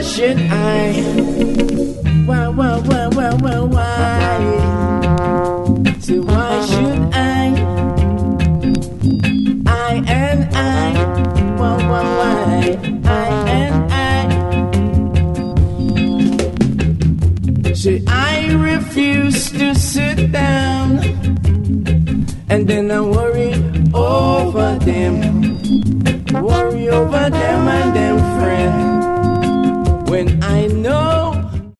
why should I? Why? So why should I? I and I. Why? I and I. So I refuse to sit down, and then I worry over them. Worry over them and them friend. When I know